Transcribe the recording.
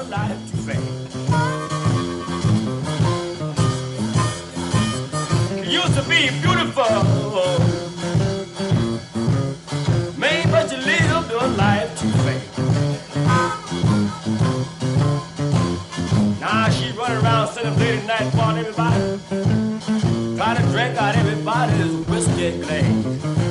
life too fast. You used to be beautiful, man, but you live your life too fast. Now she running around sending late at night for everybody, trying to drink out everybody's whiskey glass.